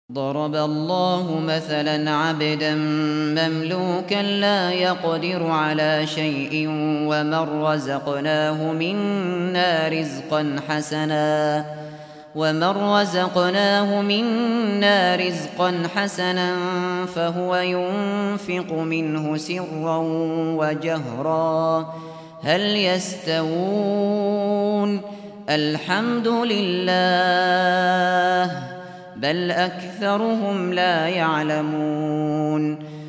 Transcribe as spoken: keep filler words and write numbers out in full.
ضرب الله مثلا عبدا مملوكا لا يقدر على شيء ومن رزقناه منا رزقا حسنا ومن رزقناه منا رزقا حسنا فهو ينفق منه سرا وجهرا هل يستوون الحمد لله بل أكثرهم لا يعلمون